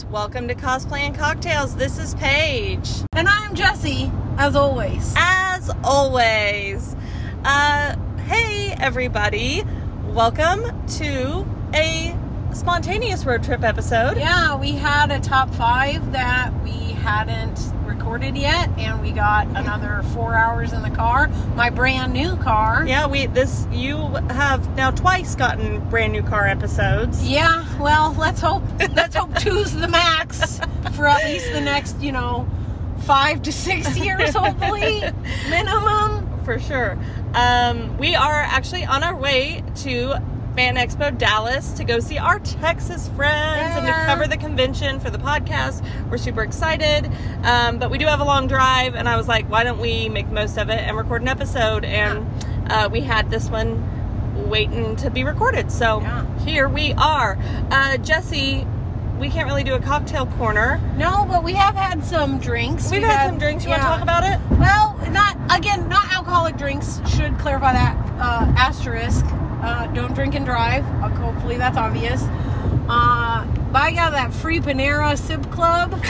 Welcome to Cosplay and Cocktails. This is Paige. And I'm Jessie, as always. As always. Hey, everybody. Welcome to a spontaneous road trip episode. Yeah, we had a top 5 that we hadn't recorded yet, and we got another 4 hours in the car. My brand new car. Yeah, you have now twice gotten brand new car episodes. Yeah, well, let's hope 2's the max for at least the next, 5 to 6 years, hopefully, minimum. For sure. We are actually on our way to Fan Expo Dallas to go see our Texas friends and to cover the convention for the podcast. We're super excited, but we do have a long drive, and I was like, why don't we make the most of it and record an episode? And we had this one waiting to be recorded, so here we are. Jessie, we can't really do a cocktail corner. No, but we have had some drinks. We've had some drinks. You want to talk about it? Well, not alcoholic drinks. Should clarify that. Asterisk. Don't drink and drive. Hopefully that's obvious. But I got that free Panera Sip Club.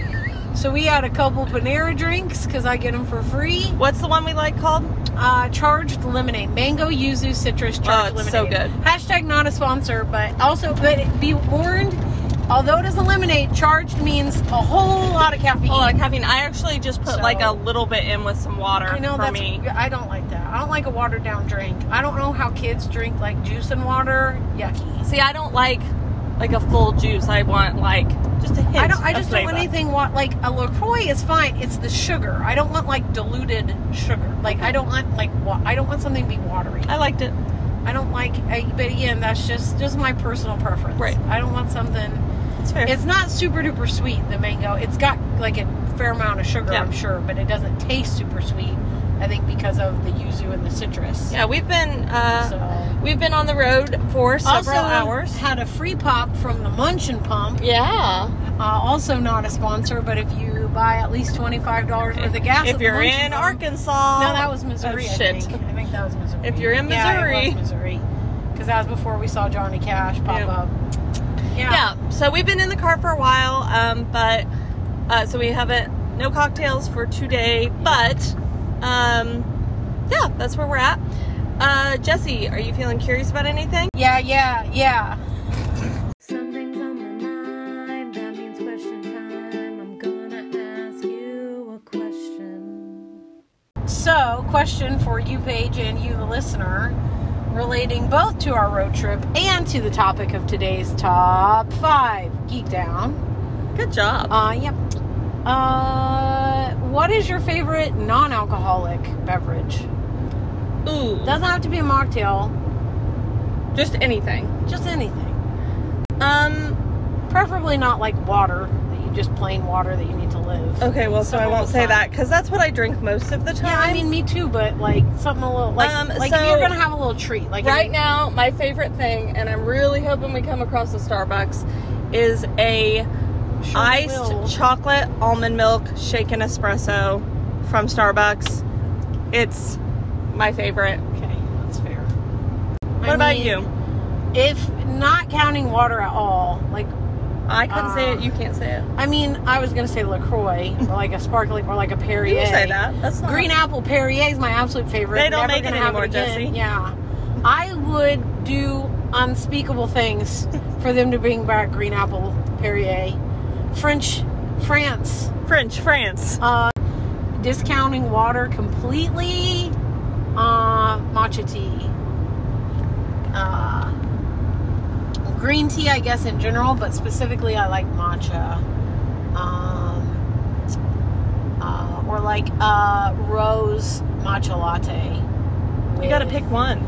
So we had a couple Panera drinks because I get them for free. What's the one we like called? Charged Lemonade. Mango Yuzu Citrus Charged Lemonade. So good. Hashtag not a sponsor, but be warned, although it is a lemonade, charged means a whole lot of caffeine. I actually just put like a little bit in with some water. I know, for me. I don't like that. I don't like a watered down drink. I don't know how kids drink like juice and water. Yucky. See, I don't like a full juice. I want like just a hint. I just don't want anything like a LaCroix is fine. It's the sugar. I don't want like diluted sugar. Like I don't want something to be watery. I liked it. I don't like, but again, that's just my personal preference. Right. I don't want something. It's fair. It's not super duper sweet, the mango. It's got like a fair amount of sugar, I'm sure, but it doesn't taste super sweet. I think because of the yuzu and the citrus. Yeah, we've been on the road for several hours. Had a free pop from the Munchin Pump. Yeah. Also not a sponsor, but if you buy at least $25 worth of gas, if you're in Arkansas. No, that was Missouri. Oh, shit. I think that was Missouri. If you're in Missouri. Yeah, it was Missouri. Because that was before we saw Johnny Cash pop up. Yeah. So we've been in the car for a while, but so we haven't no cocktails for today, but that's where we're at. Jessie, are you feeling curious about anything? Yeah. Something's on my mind, that means question time. I'm gonna ask you a question. So, question for you, Paige, and you, the listener, relating both to our road trip and to the topic of today's top 5 Geek Down. Good job. Yep. What is your favorite non-alcoholic beverage? Ooh. Doesn't have to be a mocktail. Just anything. Just anything. Preferably not like water, just plain water that you need to live. Okay, well, so I won't say that because that's what I drink most of the time. Yeah, I mean, me too, but like something a little like if you're gonna have a little treat, like right now, my favorite thing, and I'm really hoping we come across a Starbucks, is a iced chocolate almond milk shaken espresso from Starbucks. It's my favorite. Okay, that's fair. What about you? If not counting water at all, like I couldn't say it, you can't say it. I mean, I was gonna say LaCroix, or like a sparkling, or like a Perrier. You can say that. That's not... Green Apple Perrier is my absolute favorite. They don't make it anymore, Jessie. Yeah, I would do unspeakable things for them to bring back Green Apple Perrier. France. Discounting water completely. Matcha tea. Green tea, I guess, in general, but specifically I like matcha. Or like rose matcha latte. You gotta pick one.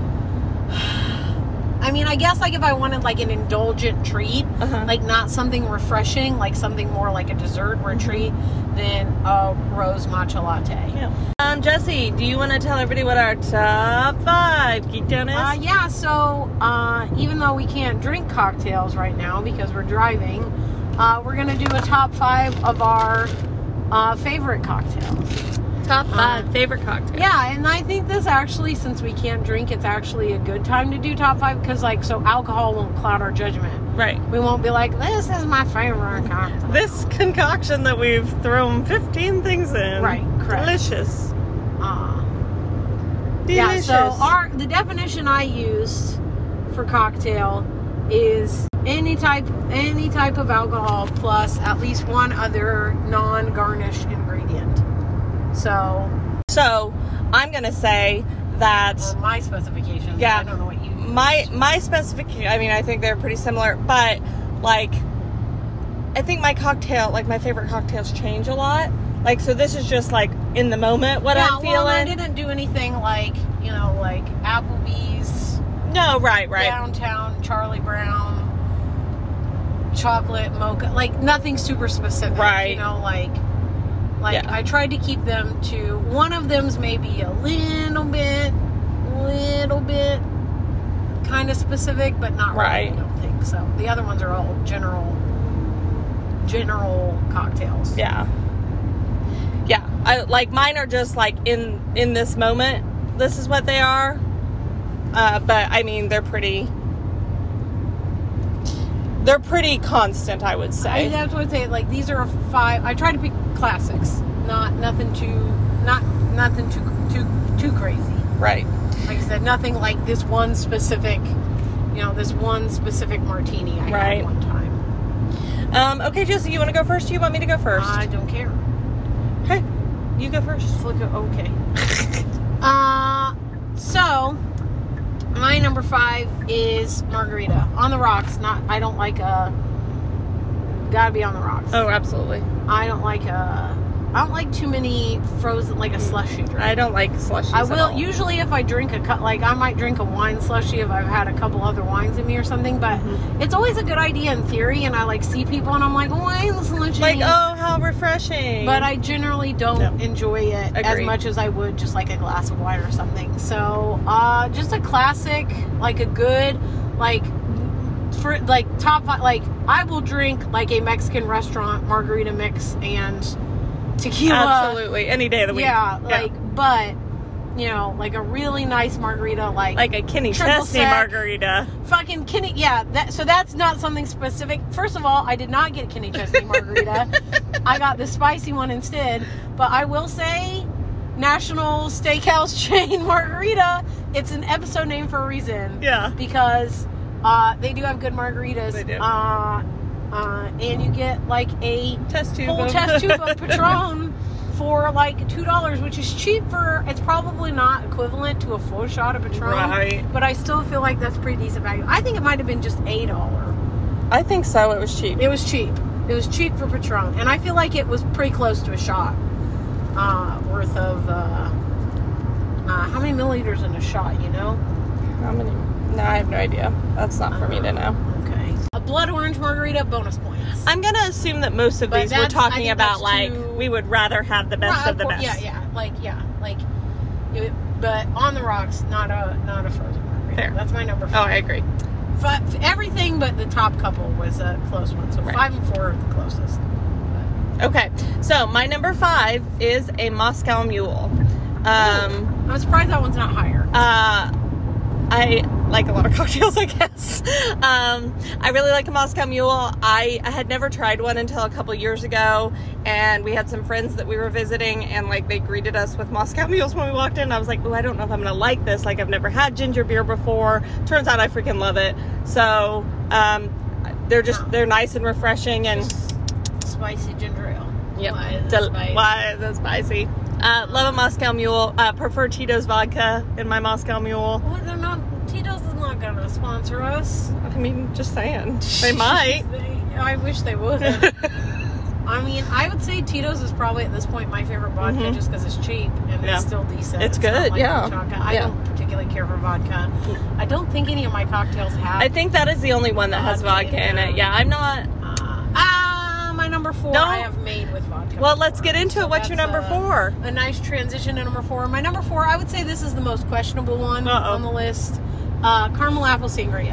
I mean, I guess like if I wanted like an indulgent treat, like not something refreshing, like something more like a dessert or a treat, then a rose matcha latte. Yeah. Jessie, do you want to tell everybody what our top 5 Geek Down is? Yeah, so even though we can't drink cocktails right now because we're driving, we're going to do a top 5 of our favorite cocktails. Top 5 favorite cocktails. Yeah, and I think this actually, since we can't drink, it's actually a good time to do top 5 because, like, so alcohol won't cloud our judgment. Right. We won't be like, this is my favorite cocktail. This concoction that we've thrown 15 things in. Right, correct. Delicious. Yeah, so the definition I used for cocktail is any type of alcohol plus at least one other non-garnish ingredient. So I'm gonna say that my specifications. Yeah, I don't know what you use. my specification. I mean, I think they're pretty similar, but like, I think my favorite cocktails change a lot. Like, so this is just like in the moment what I'm feeling. Well, I didn't do anything like, you know, like Applebee's. No, right. Downtown Charlie Brown, chocolate mocha, like nothing super specific. Right. You know, like I tried to keep them to, one of them's maybe a little bit kind of specific, but not really, I don't think so. The other ones are all general cocktails. Yeah. I like, mine are just like in this moment. This is what they are. But I mean, they're pretty constant, I would say. That's what I would say. Like, these are 5. I try to pick classics, nothing too crazy. Right. Like I said, nothing like this one specific martini I had one time. Okay, Jesse, you want to go first? Do you want me to go first? I don't care. Okay, you go first. Okay. So my number 5 is margarita on the rocks. I don't like gotta be on the rocks. Oh, absolutely. I don't like too many frozen, like a slushy drink. I don't like slushies. I will usually, if I drink I might drink a wine slushie if I've had a couple other wines in me or something. But it's always a good idea in theory, and I like see people and I'm like, wine slushie. Like, oh, how refreshing. But I generally don't enjoy it as much as I would just like a glass of wine or something. So just a classic, like a good, like, for like top 5, like I will drink like a Mexican restaurant margarita mix and tequila. Absolutely, any day of the week. Yeah, but you know, like a really nice margarita, like a Kenny Chesney margarita. Fucking Kenny, yeah. So that's not something specific. First of all, I did not get Kenny Chesney margarita. I got the spicy one instead. But I will say, National Steakhouse Chain Margarita. It's an episode name for a reason. Yeah. Because they do have good margaritas. They do. And you get like a full test tube of Patron for like $2, which is cheap for, it's probably not equivalent to a full shot of Patron. Right. But I still feel like that's pretty decent value. I think it might have been just $8. I think so. It was cheap. It was cheap. It was cheap for Patron. And I feel like it was pretty close to a shot worth of, how many milliliters in a shot, you know? How many? No, I have no idea. That's not for me to know. Okay. A blood orange margarita, bonus points. I'm going to assume that most of these we're talking about, like, we would rather have the best of the best. But on the rocks, not a frozen margarita. Fair. That's my number 5. Oh, I agree. Everything but the top couple was a close one. So 5 and 4 are the closest. Okay. So my number 5 is a Moscow Mule. I'm surprised that one's not higher. I like a lot of cocktails, I guess. I really like a Moscow Mule. I had never tried one until a couple years ago, and we had some friends that we were visiting, and like they greeted us with Moscow Mules when we walked in. I was like, oh, I don't know if I'm gonna like this. Like, I've never had ginger beer before. Turns out I freaking love it. So they're nice and refreshing and spicy ginger ale. Yep. Why is it spicy? Love a Moscow Mule. Prefer Tito's vodka in my Moscow Mule. Well, they're not. Tito's is not gonna sponsor us. I mean, just saying. They might. I wish they would. I mean, I would say Tito's is probably at this point my favorite vodka, just because it's cheap and it's still decent. It's good, not like yeah. I don't particularly care for vodka. I don't think any of my cocktails have. I think that is the only one that has vodka in it. Yeah, I'm not. My number 4 I have made with vodka. Well, let's get into it. What's your number 4? A nice transition to number 4. My number 4, I would say this is the most questionable one on the list. Caramel apple sangria.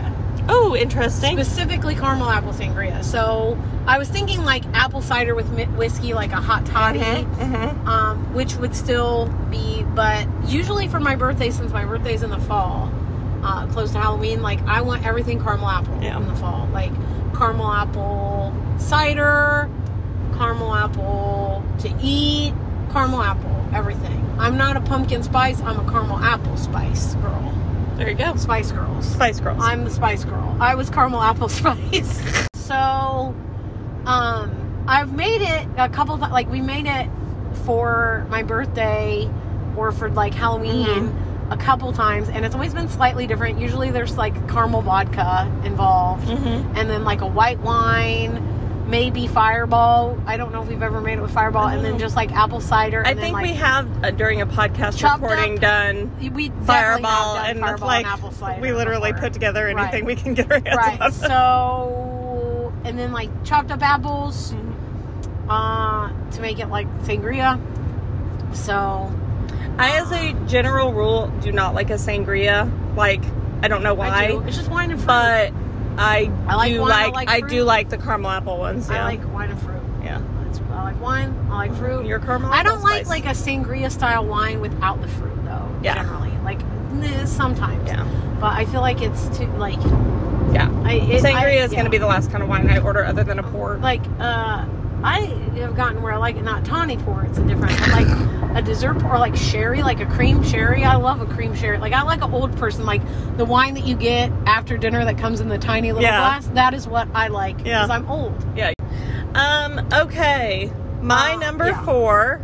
Oh, interesting. Specifically caramel apple sangria. So I was thinking like apple cider with whiskey, like a hot toddy, which would still be, but usually for my birthday, since my birthday's in the fall, close to Halloween, like I want everything caramel apple in the fall. Like caramel apple cider, caramel apple to eat, caramel apple, everything. I'm not a pumpkin spice, I'm a caramel apple spice girl. There you go. Spice Girls. Spice Girls. I'm the Spice Girl. I was caramel apple spice. So, I've made it a couple of, like, we made it for my birthday or for, like, Halloween a couple times, and it's always been slightly different. Usually there's, like, caramel vodka involved, and then, like, a white wine, maybe Fireball. I don't know if we've ever made it with Fireball, and then just, like, apple cider. I and think then, like, we have, during a podcast recording, done we Fireball, done and Fireball like, and apple cider we literally before. put together anything we can get our hands Right, on. so, and then, like, chopped up apples to make it, like, sangria. So, I, as a general rule, do not like a sangria. Like, I don't know why. I do. It's just wine and fruit. But I like do wine, like, I I like do fruit. like the caramel apple ones. Yeah. I like wine and fruit. Yeah. I like wine. I like fruit. Your caramel I apple don't like spice. like a sangria style wine without the fruit though. Yeah. Generally, like sometimes. Yeah. But I feel like it's too like. Yeah. Sangria is yeah. going to be the last kind of wine I order other than a port. Like I have gotten where I like it not tawny port. It's a different, but like a dessert or like sherry, like a cream sherry. I love a cream sherry. Like I like an old person, like the wine that you get after dinner that comes in the tiny little glass. That is what I like because I'm old. Yeah. Okay. My number 4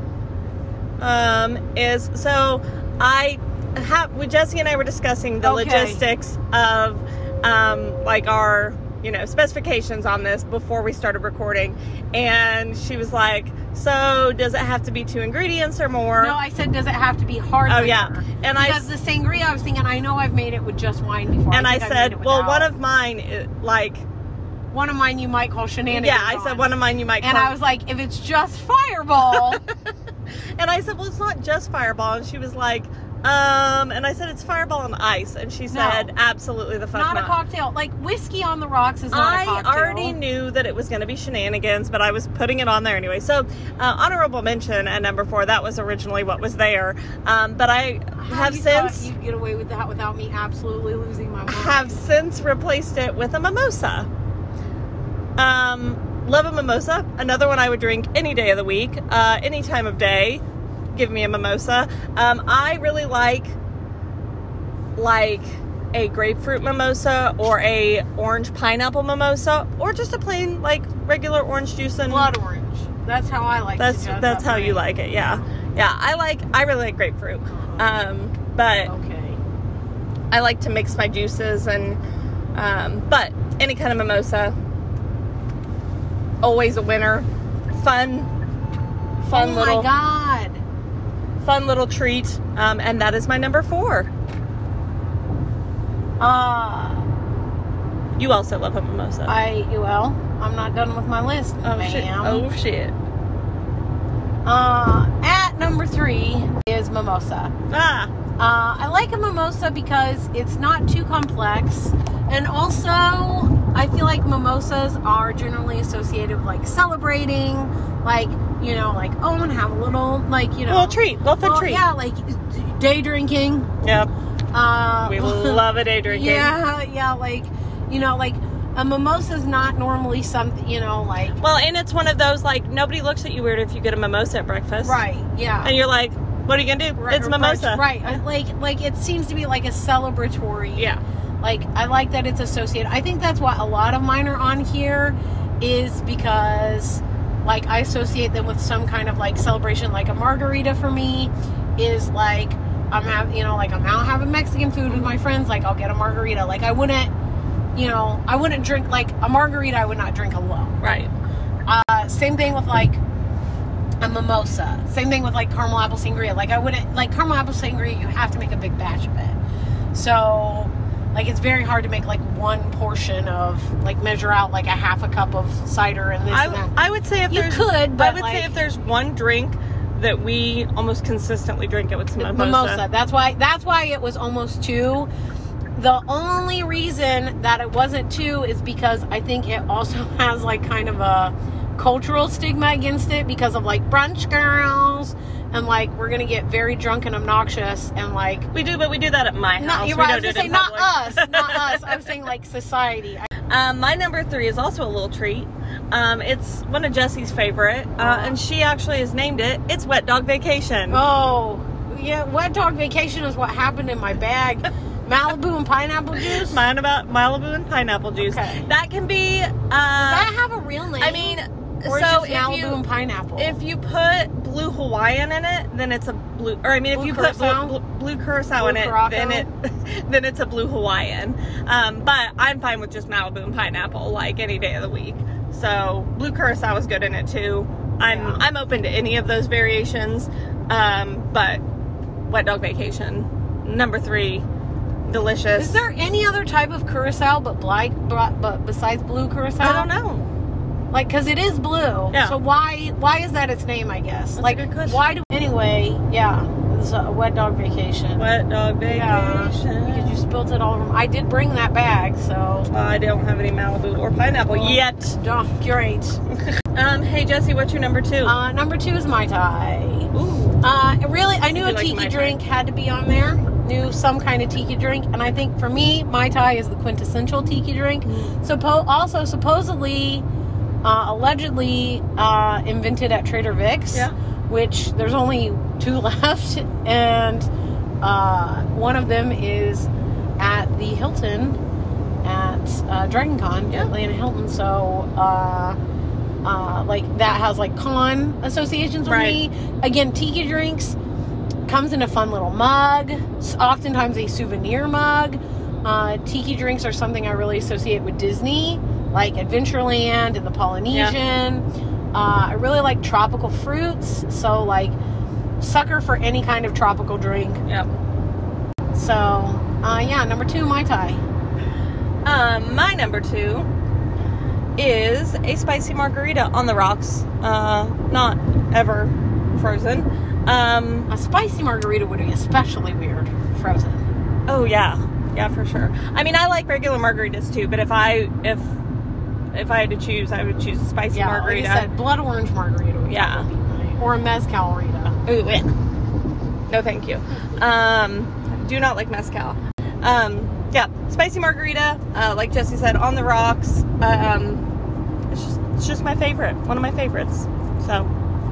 is, so Jesse and I were discussing the logistics of like our specifications on this before we started recording, and she was like, so does it have to be 2 ingredients or more? No, I said, does it have to be hard? Oh yeah. And because the sangria, I was thinking, I know I've made it with just wine before. And I said, well, one of mine you might call shenanigans. Yeah, I said one of mine you might call. And I was like, if it's just Fireball. And I said, well, it's not just Fireball. And she was like, and I said, it's Fireball on ice. And she said, absolutely the fuck not. Not a cocktail. Like, whiskey on the rocks is not a cocktail. I already knew that it was going to be shenanigans, but I was putting it on there anyway. So, honorable mention at number 4, that was originally what was there. But I have since... You'd get away with that without me absolutely losing my mind. Have since replaced it with a mimosa. Love a mimosa. Another one I would drink any day of the week, any time of day. Give me a mimosa. I really like a grapefruit mimosa or a orange pineapple mimosa, or just a plain like regular orange juice and blood orange. That's how I like it. That's how you like it. Yeah. I really like grapefruit. But I like to mix my juices and but any kind of mimosa, always a winner. Fun little. Oh my God. Fun little treat, and that is my number 4. You also love a mimosa. I'm not done with my list, ma'am. Oh shit. At number 3 is mimosa. I like a mimosa because it's not too complex, and also I feel like mimosas are generally associated with like celebrating, like, like, oh, I'm gonna have a little, like, little treat, little treat. Yeah, like day drinking. Yep. We love a day drinking. Yeah, like, like a mimosa's not normally something, like. Well, and it's one of those, like, nobody looks at you weird if you get a mimosa at breakfast. Right. Yeah. And you're like, what are you gonna do? Right, it's mimosa. Right. Like it seems to be like a celebratory. Yeah. Like, I like that it's associated. I think that's why a lot of mine are on here, is because, like, I associate them with some kind of, like, celebration. Like, a margarita for me is, like, I'm out having Mexican food with my friends. Like, I'll get a margarita. Like, I wouldn't drink, like, a margarita I would not drink alone. Right. Same thing with, like, a mimosa. Same thing with, like, caramel apple sangria. Like, I wouldn't, like, caramel apple sangria, you have to make a big batch of it. So... like, it's very hard to make, like, one portion of, like, measure out, like, a half a cup of cider and this and that. I would say if you could, but, say if there's one drink that we almost consistently drink, it with some mimosa. That's why it was almost 2. The only reason that it wasn't 2 is because I think it also has like kind of a cultural stigma against it because of like brunch girls and like we're gonna get very drunk and obnoxious and like We do, but we do that at my house. you're We right, I don't was do gonna it say in not public. us, not us. I'm saying like society. My number 3 is also a little treat. It's one of Jessie's favorite, and she actually has named it. It's Wet Dog Vacation. Oh, yeah, Wet Dog Vacation is what happened in my bag. Malibu and pineapple juice? Mine about Malibu and pineapple juice. Okay. That can be. Does that have a real name? I mean, or so is it Malibu and pineapple? if you put blue Hawaiian in it, then it's a blue. Or I mean, if Blue you curacao? put blue curacao in it, Curacao? then it's a blue Hawaiian. But I'm fine with just Malibu and pineapple, like any day of the week. So blue curacao is good in it too. I'm open to any of those variations. But Wet Dog Vacation, number 3, delicious. Is there any other type of curacao but besides blue curacao? I don't know. Like, because it is blue. Yeah. So why is that its name, I guess? That's like, a good question. why do... Anyway, yeah. It's a Wet Dog Vacation. Wet Dog Vacation. Yeah, because you spilled it all over. I did bring that bag, so... I don't have any Malibu or pineapple yet. Oh, great. Hey Jessie, what's your number 2? Number 2 is Mai Tai. Ooh. Really, I knew You a like Mai tiki Tai? drink had to be on there. Knew some kind of tiki drink, and I think for me, Mai Tai is the quintessential tiki drink. Also, supposedly, allegedly, invented at Trader Vic's. Yeah. Which there's only 2 left, and one of them is at the Hilton at Dragon Con, Atlanta Hilton. So, like that has like con associations with me. Again, tiki drinks comes in a fun little mug, oftentimes a souvenir mug. Tiki drinks are something I really associate with Disney, like Adventureland and the Polynesian. I really like tropical fruits, so like sucker for any kind of tropical drink. Yep. So, number 2, Mai Tai. My number 2 is a spicy margarita on the rocks. Not ever frozen. A spicy margarita would be especially weird frozen. Oh yeah, for sure. I mean, I like regular margaritas too, but if I had to choose, I would choose a spicy margarita. Like I said, blood orange margarita would probably be mine. Or a mezcal-rita. Ooh, no, thank you. Do not like mezcal. Spicy margarita, like Jessie said, on the rocks. It's just my favorite. One of my favorites. So,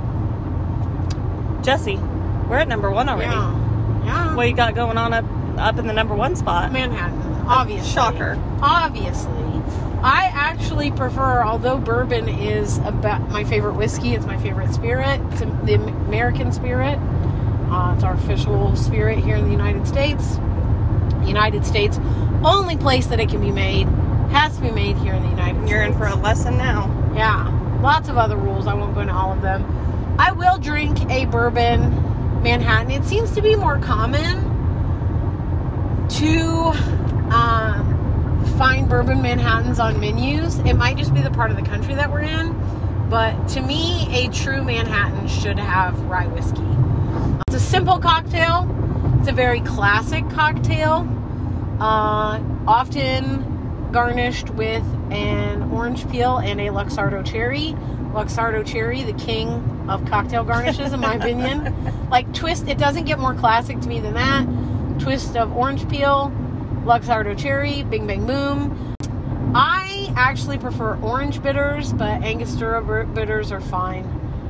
Jessie, we're at number 1 already. Yeah. What you got going on up in the number 1 spot? Manhattan, obviously. Shocker. Obviously. I actually prefer, although bourbon is about my favorite whiskey, it's my favorite spirit. It's the American spirit. It's our official spirit here in the United States. The United States, only place that it can be made, has to be made here in the United States. You're in for a lesson now. Yeah. Lots of other rules. I won't go into all of them. I will drink a bourbon Manhattan. It seems to be more common to find bourbon Manhattans on menus. It might just be the part of the country that we're in, but to me, a true Manhattan should have rye whiskey. It's a simple cocktail. It's a very classic cocktail, often garnished with an orange peel and a Luxardo cherry. Luxardo cherry, the king of cocktail garnishes, in my opinion. Like, twist, it doesn't get more classic to me than that. Twist of orange peel, Luxardo cherry, bing bang boom. I actually prefer orange bitters, but Angostura bitters are fine.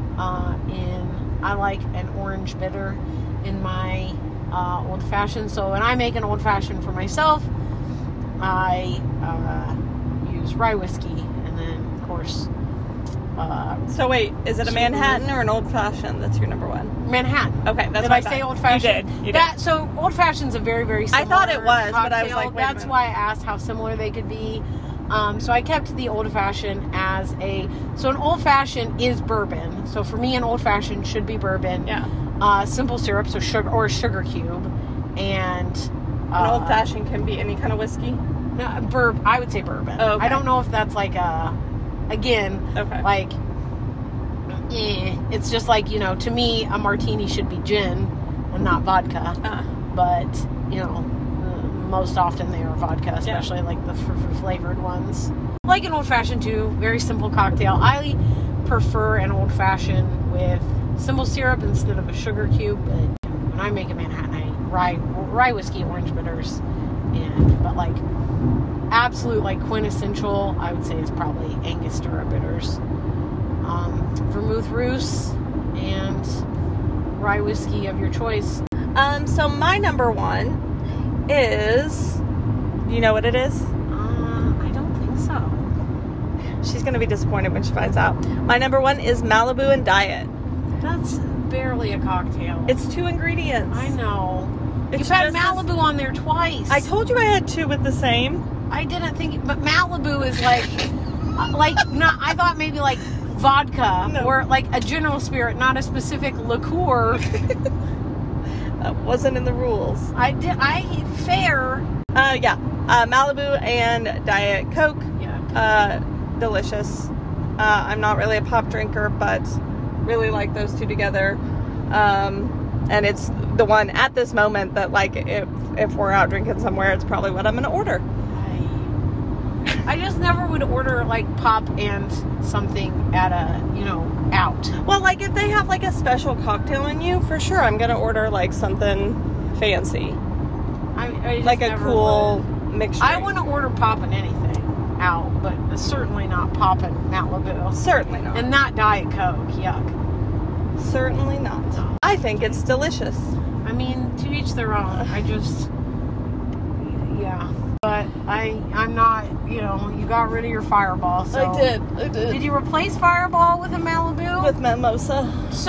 I like an orange bitter in my old fashioned. So when I make an old fashioned for myself, I use rye whiskey, and then of course. So wait, is it a Manhattan or an old fashioned? That's your number 1. Manhattan. Okay, that's did what I say old fashioned? You did. So old fashioned's a very, very similar I thought it was, cocktail. but I was like, wait a that's minute. why I asked how similar they could be. So I kept the old fashioned as so an old fashioned is bourbon. So for me, an old fashioned should be bourbon. Yeah. Simple syrup, so sugar or a sugar cube, and An old fashioned can be any kind of whiskey. I would say bourbon. Oh, okay. I don't know if that's like like. It's just like, to me, a martini should be gin and not vodka. But, most often they are vodka, especially like the flavored ones. Like an old-fashioned too, very simple cocktail. I prefer an old-fashioned with simple syrup instead of a sugar cube, but when I make a Manhattan, I rye whiskey, orange bitters, but like absolute like quintessential, I would say is probably Angostura bitters, vermouth roost, and rye whiskey of your choice. So my number one is, you know what it is? I don't think so. She's going to be disappointed when she finds out. My number one is Malibu and Diet. That's barely a cocktail. It's 2 ingredients. I know. It's You've had just Malibu on there twice. I told you I had 2 with the same. I didn't think, but Malibu is like, not. I thought maybe like vodka or like a general spirit, not a specific liqueur. That wasn't in the rules. Fair. Malibu and Diet Coke. Yeah. Delicious. I'm not really a pop drinker, but really like those 2 together. And it's the one at this moment that, like, if we're out drinking somewhere, it's probably what I'm going to order. I just never would order like pop and something at out. Well, like if they have like a special cocktail menu, for sure I'm going to order like something fancy. I just like a never cool would. mixture. I want to order pop and anything out, but certainly not pop and Malibu. Certainly not. And not Diet Coke. Yuck. Certainly not. No. I think it's delicious. I mean, to each their own. But I'm not, you got rid of your Fireball, so. I did. Did you replace Fireball with a Malibu? With mimosa. So,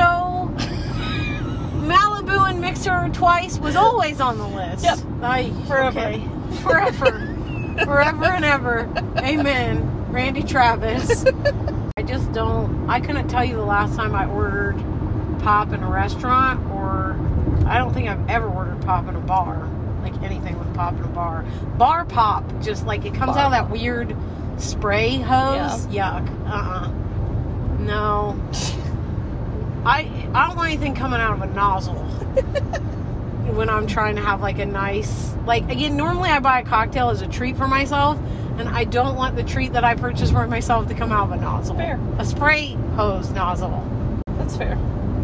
Malibu and Mixer twice was always on the list. Yep. Forever. Okay. Forever. Forever and ever. Amen. Randy Travis. I couldn't tell you the last time I ordered pop in a restaurant, or I don't think I've ever ordered pop in a bar. Like anything with pop in a bar. Bar pop, just like it comes out of that weird spray hose. Yeah. Yuck. No. I don't want anything coming out of a nozzle when I'm trying to have like a nice, like, again, normally I buy a cocktail as a treat for myself, and I don't want the treat that I purchase for myself to come out of a nozzle. Fair. A spray hose nozzle. That's fair.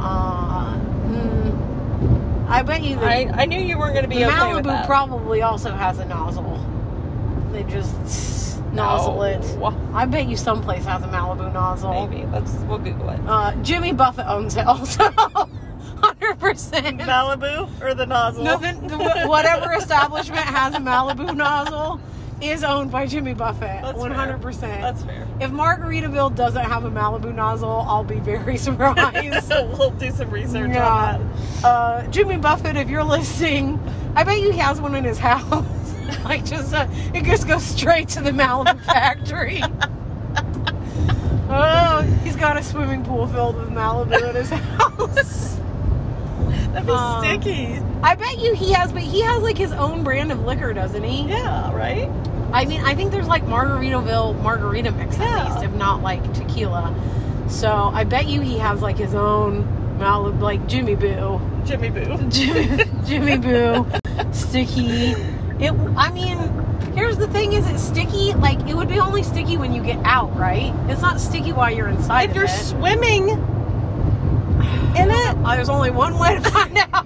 I bet you that I knew you weren't going to be okay with that. Malibu probably also has a nozzle. They just nozzle it. I bet you someplace has a Malibu nozzle. Maybe. We'll Google it. Jimmy Buffett owns it also. 100%. Malibu or the nozzle? No, whatever establishment has a Malibu nozzle is owned by Jimmy Buffett. That's 100%. Fair. That's fair. If Margaritaville doesn't have a Malibu nozzle, I'll be very surprised. We'll do some research on that. Jimmy Buffett, if you're listening, I bet you he has one in his house. Like, just it just goes straight to the Malibu factory. Oh, he's got a swimming pool filled with Malibu in his house. That'd be sticky. I bet you he has like his own brand of liquor, doesn't he? Yeah, right? I mean, I think there's like Margaritaville margarita mix at least, if not like tequila. So I bet you he has like his own Malibu, like Jimmy Boo. Jimmy Boo. Jimmy Boo. Sticky. Here's the thing, is it sticky? Like, it would be only sticky when you get out, right? It's not sticky while you're inside If you're swimming in it. There's only one way to find out.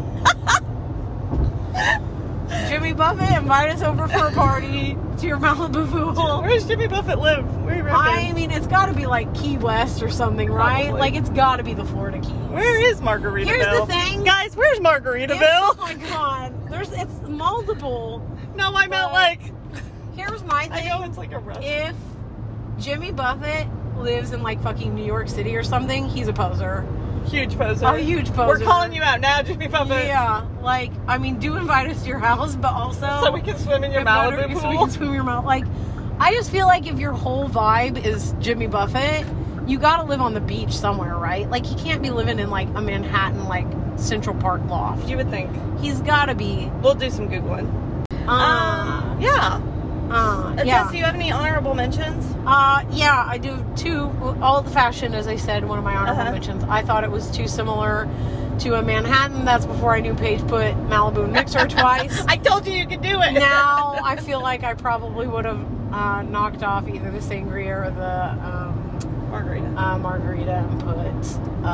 Jimmy Buffett, invite us over for a party to your Malibu pool. Where does Jimmy Buffett live? Where I mean, it's got to be like Key West or something, right? Probably. Like, it's got to be the Florida Keys. Where is Margaritaville? Here's the thing. Guys, where's Margaritaville? Oh my God. It's multiple. No, I meant like... Here's my thing. I know it's like a restaurant. If Jimmy Buffett lives in like fucking New York City or something, he's a poser. Huge poser. A huge poser. We're calling you out now, Jimmy Buffett. Yeah, like, I mean, do invite us to your house, but also... So we can swim in your Malibu pool? So we can swim in your Malibu. Like, I just feel like if your whole vibe is Jimmy Buffett, you gotta live on the beach somewhere, right? Like, he can't be living in, like, a Manhattan, like, Central Park loft. You would think. He's gotta be... We'll do some Googling. Yeah. Jess, do you have any honorable mentions? Yeah, I do two. All the fashion, as I said, one of my honorable mentions. I thought it was too similar to a Manhattan. That's before I knew Paige put Malibu in mixer twice. I told you could do it. Now I feel like I probably would have knocked off either the sangria or the margarita and put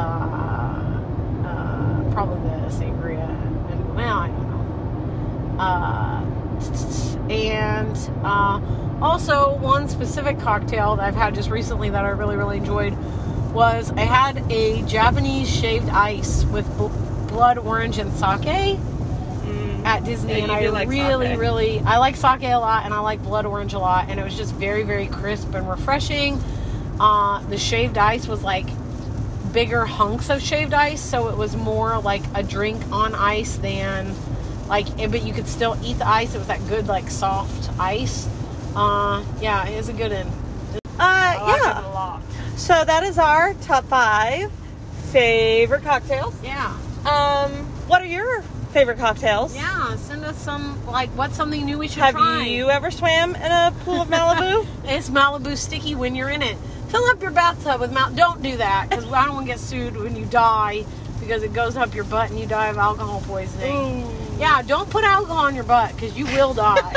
probably the sangria. And, well, I don't know. And also one specific cocktail that I've had just recently that I really, really enjoyed was I had a Japanese shaved ice with blood orange and sake at Disney, and I like really I like sake a lot, and I like blood orange a lot, and it was just very, very crisp and refreshing. The shaved ice was like bigger hunks of shaved ice, so it was more like a drink on ice than like, but you could still eat the ice. It was that good like soft ice. Yeah, it was a good one. I liked it a lot. So that is our top 5 favorite cocktails. Yeah. What are your favorite cocktails? Yeah, send us some, like, what's something new we should try? Have you ever swam in a pool of Malibu? It's Malibu sticky when you're in it. Fill up your bathtub with Don't do that, because I don't want to get sued when you die because it goes up your butt and you die of alcohol poisoning. Ooh. Yeah, don't put alcohol in your butt because you will die.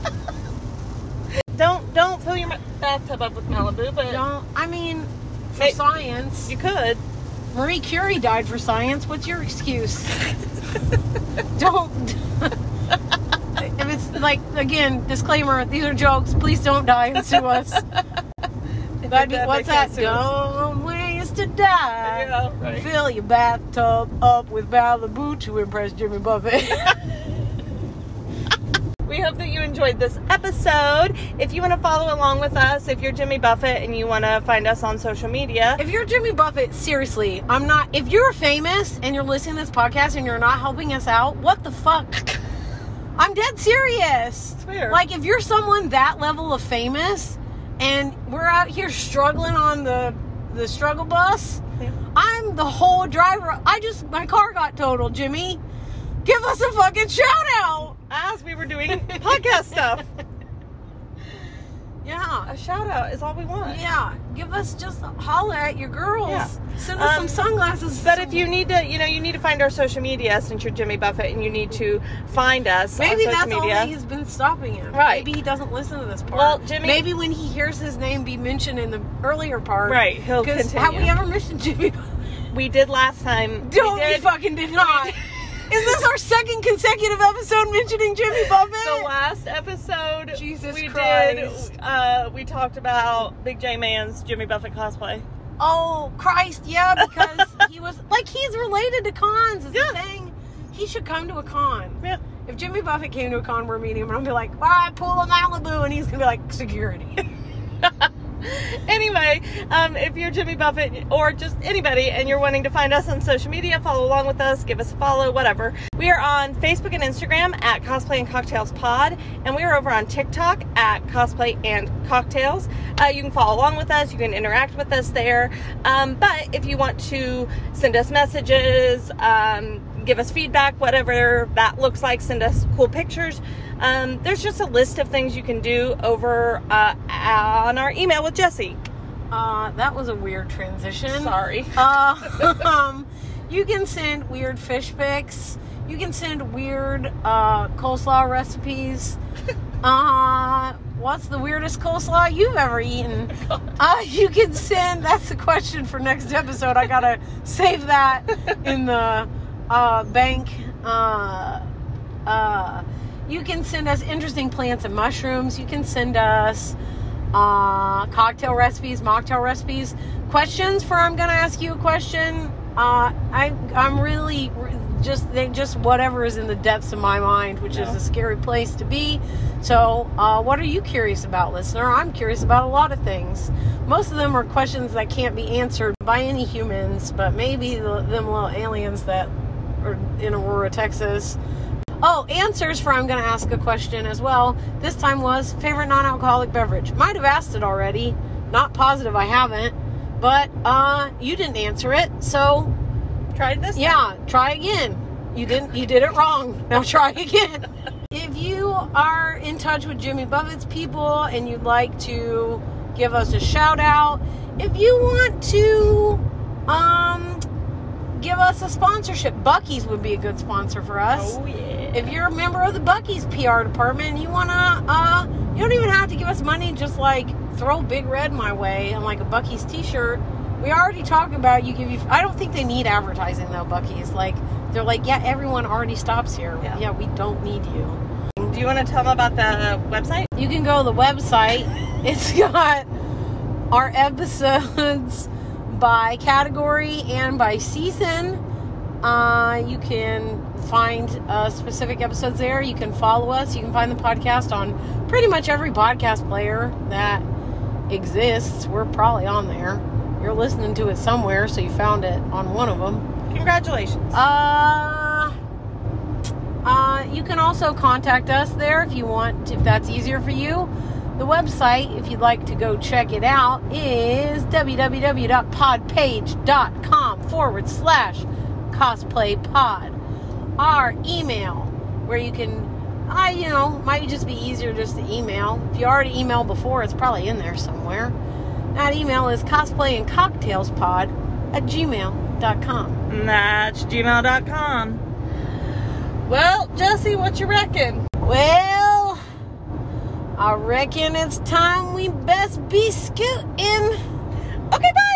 Don't fill your bathtub up with Malibu, but for science. You could. Marie Curie died for science. What's your excuse? Don't. If it's like, again, disclaimer, these are jokes. Please don't die and sue us. What's that? Don't waste to die. Yeah, right. Fill your bathtub up with Malibu to impress Jimmy Buffett. We hope that you enjoyed this episode. If you want to follow along with us, if you're Jimmy Buffett and you want to find us on social media. If you're Jimmy Buffett, seriously, if you're famous and you're listening to this podcast and you're not helping us out, what the fuck? I'm dead serious. It's weird. Like, if you're someone that level of famous and we're out here struggling on the struggle bus, yeah. I'm the whole driver. My car got totaled, Jimmy. Give us a fucking shout out. As we were doing podcast stuff. Yeah. A shout out is all we want. Yeah. Give us, just holler at your girls. Yeah. Send us some sunglasses. But if you need to, you need to find our social media since you're Jimmy Buffett and you need to find us maybe on social that's media. all he's been stopping him. Right. Maybe he doesn't listen to this part. Well, Jimmy. Maybe when he hears his name be mentioned in the earlier part. Right. He'll continue. Have we ever mentioned Jimmy Buffett? We did last time. We fucking did not. Is this our second consecutive episode mentioning Jimmy Buffett? The last episode, Jesus we Christ. we talked about Big J Man's Jimmy Buffett cosplay. Oh, Christ, yeah, because he was, like, he's related to cons is the thing. He should come to a con. Yeah. If Jimmy Buffett came to a con, we're meeting him, and I'll be like, I pull a Malibu, and he's going to be like, security. Anyway, if you're Jimmy Buffett or just anybody and you're wanting to find us on social media, follow along with us, give us a follow, whatever. We are on Facebook and Instagram at Cosplay and Cocktails Pod, and we are over on TikTok at Cosplay and Cocktails. You can follow along with us, you can interact with us there, but if you want to send us messages, give us feedback, whatever that looks like, send us cool pictures. There's just a list of things you can do over on our email with Jessie. That was a weird transition. Sorry. You can send weird fish pics. You can send weird coleslaw recipes. What's the weirdest coleslaw you've ever eaten? You can send, that's the question for next episode. I gotta save that in the bank. You can send us interesting plants and mushrooms. You can send us cocktail recipes, mocktail recipes, questions for I'm gonna ask you a question. I'm really just whatever is in the depths of my mind, which is a scary place to be. So what are you curious about, listener? I'm curious about a lot of things. Most of them are questions that can't be answered by any humans, but maybe them little aliens that are in Aurora, Texas. Oh, answers for I'm going to ask a question as well. This time was favorite non-alcoholic beverage. Might have asked it already. Not positive I haven't. But you didn't answer it. So Try this time. yeah, try again. You did it wrong. Now try again. If you are in touch with Jimmy Buffett's people and you'd like to give us a shout out, if you want to give us a sponsorship. Buc-ee's would be a good sponsor for us. Oh, yeah. If you're a member of the Buc-ee's PR department and you wanna, you don't even have to give us money, just like throw Big Red my way and like a Buc-ee's t-shirt. We already talked about I don't think they need advertising though, Buc-ee's. Like, they're like, yeah, everyone already stops here. Yeah, we don't need you. Do you want to tell them about the website? You can go to the website. It's got our episodes by category and by season. You can find specific episodes there. You can follow us. You can find the podcast on pretty much every podcast player that exists. We're probably on there. You're listening to it somewhere, so you found it on one of them. Congratulations. You can also contact us there if you want, if that's easier for you. The website, if you'd like to go check it out, is www.podpage.com/cosplaypod. Our email, where you can, might just be easier just to email. If you already emailed before, it's probably in there somewhere. That email is cosplayandcocktailspod@gmail.com. That's gmail.com. Well, Jesse, what you reckon? Well, I reckon it's time we best be scooting. Okay, bye.